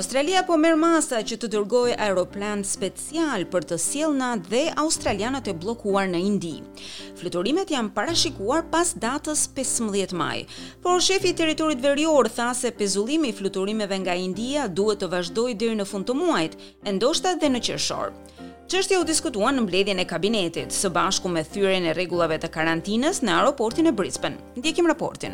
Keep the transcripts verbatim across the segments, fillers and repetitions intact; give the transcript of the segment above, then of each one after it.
Australia po merr masa që të dërgojë aeroplan special për të sjellë na dhe australianët e bllokuar në Indi. Fluturimet janë parashikuar pas datës pesëmbëdhjetë maj, por shefi i territorit verior tha se pezullimi i fluturimeve nga India duhet të vazhdojë deri në fund të muajit, e ndoshta edhe në qershor. Çështja u diskutuan në mbledhjen e kabinetit, së bashku me thyrjen e rregullave të karantinës në aeroportin e Brisbane. Ndjekim raportin.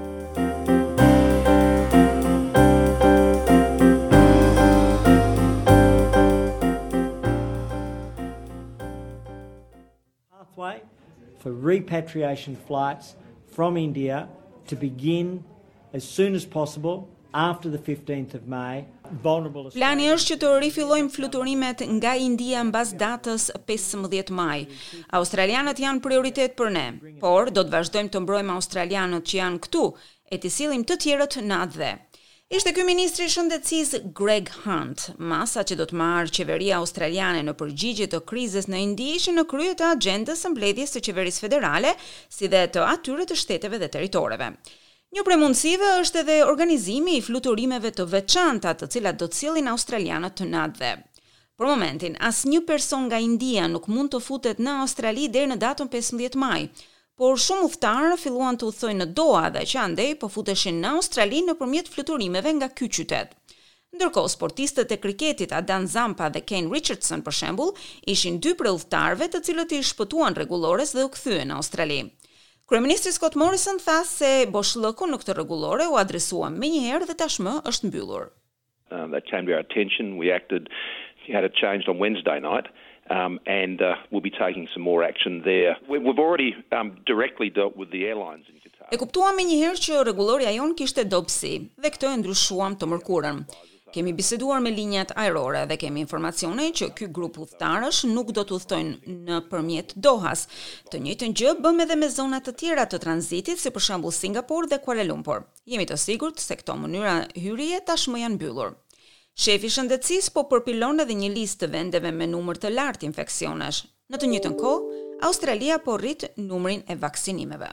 For repatriation flights from India to begin as soon as possible after the fifteenth of May. Vulnerable Plani është që të rifillojmë fluturimet nga India mbas datës pesëmbëdhjetë maj. Australianët janë prioritet për ne, por do të vazhdojmë të mbrojmë australianët që janë këtu e të sillim të tjerët në atë dhe. Ishte ky ministri i shëndetësisë Greg Hunt, masa që do të marrë qeveria australiane në përgjigje të krizës në Indi ishin në krye të agjendës së mbledhjes së qeverisë federale, si dhe të atyre të shteteve dhe territoreve. Një prej mundësive është edhe organizimi i fluturimeve të veçanta, të cilat do të sjellin australianët në atë dhe. Për momentin, asnjë person nga India nuk mund të futet në Australi deri në datën pesëmbëdhjetë maj. Por shumë udhëtarë filluan të udhëtojnë në Doha dhe që andej po futeshin në Australi nëpërmjet fluturimeve nga ky qytet. Ndërkohë, sportistët e kriketit Adan Zampa dhe Kane Richardson, për shembull, ishin dy prej udhëtarëve të cilët i shpëtuan rregullores dhe u kthyen në Australi. Kryeministri Scott Morrison tha se boshllëku në këtë rregullore u adresua menjëherë dhe tashmë është mbyllur. Um, that came to our attention. We acted, had it changed on Wednesday night. Um, and uh, we'll be taking some more action there. We've already um, directly dealt with the airlines in Qatar. E kuptuam menjëherë që rregulloria jon kishte dobësi dhe këtë e ndryshuam të mërkurën. Kemi biseduar me linjat ajrore dhe kemi informacione që ky grup udhëtarësh nuk do të udhëtojnë nëpërmjet Dohas. Të njëjtën gjë bëm edhe me zona të tjera të tranzitit, si për shembull Singapur dhe Kuala Lumpur. Jemi të sigurt se këto mënyra hyrje tashmë janë mbyllur. Shefi i shëndetësisë po përpilon edhe një listë të vendeve me numër të lartë infeksionesh. Në të njëjtën kohë, Australia po rrit numrin e vaksinimeve.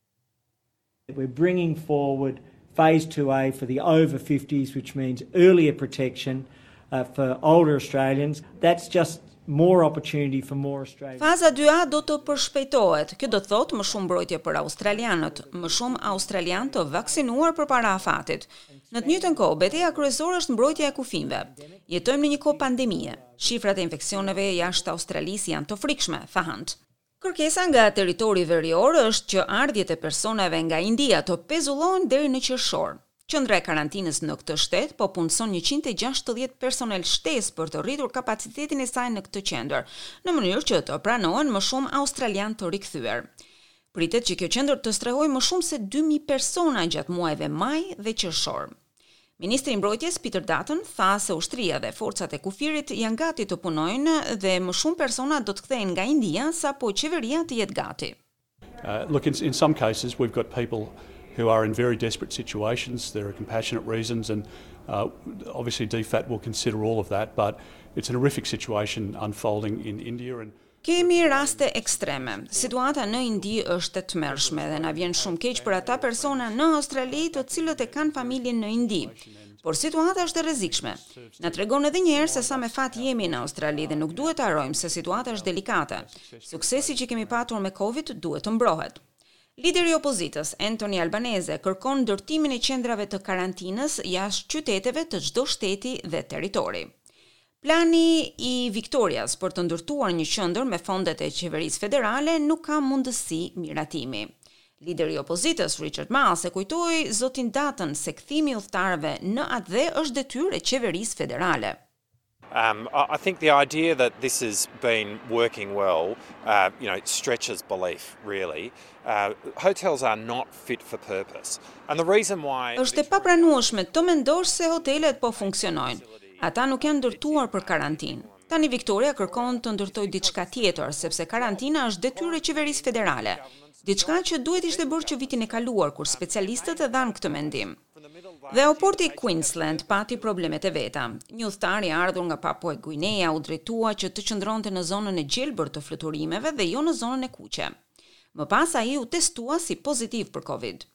We're bringing forward phase two A for the over fifties, which means earlier protection uh, for older Australians. That's just more opportunity for more Australians. Faza dy A do të përshpejtohet. Kjo do të thotë më shumë mbrojtje për australianët, më shumë australianë të vaksinuar përpara afatit. Në të njëjtën kohë, betejë kryesore është mbrojtja e kufinve. Jetojmë në një kohë pandemie. Shifrat e infeksioneve jashtë Australisë janë të frikshme, tha Hunt. Kërkesa nga territori verior është që ardhjet e personave nga India të pezullohen deri në qershor. Qendra e karantinës në këtë shtet po punëson njëqind e gjashtëdhjetë personel shtesë për të rritur kapacitetin e saj në këtë qendër, në mënyrë që të pranohen më shumë australianë të rikthyer. Pritet që kjo qendër të strehojë më shumë se dy mijë persona gjatë muajve maj dhe qershor. Ministri i Mbrojtjes Peter Dutton tha se ushtria dhe forcat e kufirit janë gati të punojnë dhe më shumë persona do të kthehen nga India sapo qeveria të jetë gati. Uh, look, in, in some cases we've got people who are in very desperate situations. There are compassionate reasons, and uh, obviously D FAT will consider all of that, but it's an horrific situation unfolding in India. And Kemi raste ekstreme. Situata në Indi është e tmerrshme dhe na vjen shumë keq për ata persona në Australi të cilët e kanë familjen në Indi. Por situata është e rrezikshme. Na tregon edhe një herë se sa me fat jemi në Australi dhe nuk duhet të harrojmë se situata është delikate. Suksesi që kemi patur me Covid duhet të mbrohet. Lideri i opozitës, Anthony Albanese, kërkon ndërtimin e qendrave të karantinës jashtë qyteteve të çdo shteti dhe territori. Plani i Victorias për të ndërtuar një qendër me fondet e qeverisë federale nuk ka mundësi miratimi. Lideri i opozitës Richard Marles e kujtoi zotin Dutton se kthimi i udhëtarëve në atë dhe është detyrë e qeverisë federale. Um, I think the idea that this has been working well, uh, you know, stretches belief, really. Uh, hotels are not fit for purpose. And the reason why... Është e papranueshme të mendosh se hotelet po funksionojnë. Ata nuk janë ndërtuar për karantinë. Tani Victoria kërkon të ndërtojë diçka tjetër, sepse karantina është detyrë e qeverisë federale. Diçka që duhet ishte bërë që vitin e kaluar, kur specialistët e dhanë këtë mendim. Dhe aeroporti i Queensland pati problemet e veta. Një udhëtar i ardhur nga Papua Guinea u drejtua që të qëndronte në zonën e gjelbër të fluturimeve dhe jo në zonën e kuqe. Më pas ai u testua si pozitiv për Covid.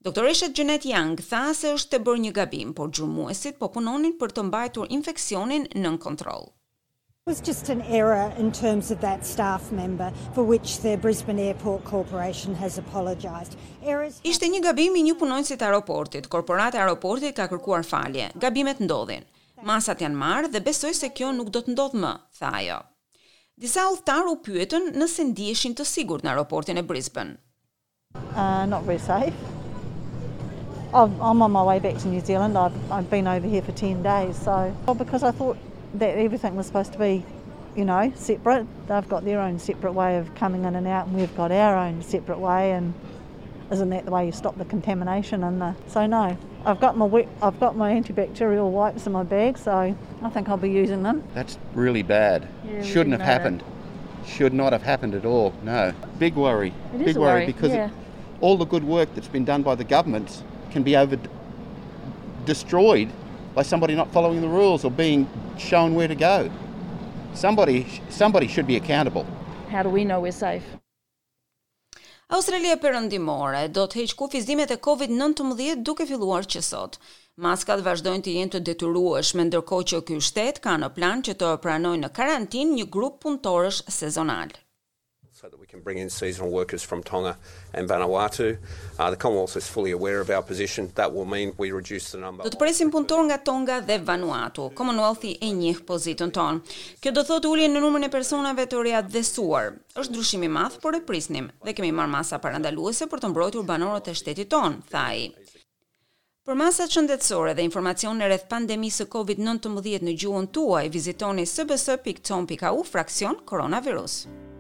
Doktoresha Janet Young tha se është të bërë një gabim, por gjurmuesit po punonin për të mbajtur infeksionin nën kontroll. It was just an error in terms of that staff member for which the Brisbane Airport Corporation has apologised. Errors... Ishte një gabim i një punonjësit të aeroportit. Korporata e aeroportit ka kërkuar falje. Gabimet ndodhin. Masat janë marrë dhe besoj se kjo nuk do të ndodhë më, tha ajo. Disa udhëtar u pyetën nëse ndiheshin të sigurt në aeroportin e Brisbane. Uh, not very safe. I've, I'm on my way back to New Zealand. I've, I've been over here for ten days, so well, because I thought that everything was supposed to be, you know, separate. They've got their own separate way of coming in and out, and we've got our own separate way. And isn't that the way you stop the contamination? And the so no, I've got my wet, I've got my antibacterial wipes in my bag, so I think I'll be using them. That's really bad. Yeah, Shouldn't have happened. That. Should not have happened at all. No, big worry. It big is a worry, worry because yeah. it, all the good work that's been done by the governments can be over destroyed by somebody not following the rules or being shown where to go. Somebody, somebody should be accountable. How do we know we're safe? Australia Perëndimore do të heq kufizimet e covid nineteen duke filluar që sot. Maskat vazhdojnë të jenë të detyrueshme, ndërkohë që ky shtet ka në plan që të pranojë në karantinë një grup punëtorësh sezonal. So that we can bring in seasonal workers from Tonga and Vanuatu. Uh, the Commonwealth is fully aware of our position. That will mean we reduce the number. Do të presim punëtor nga Tonga dhe Vanuatu. Commonwealthi e njeh pozitën tonë. Kjo do thotë ulje në numrin e personave të riadhesuar. Është ndryshim i madh, por e prisnim dhe kemi marrë masa parandaluese për të mbrojtur banorët e shtetit tonë, tha ai. Për masat shëndetësore dhe informacione rreth pandemisë së covid nineteen në gjuhën tuaj, vizitoni s b s dot com dot a u fraksion koronavirus.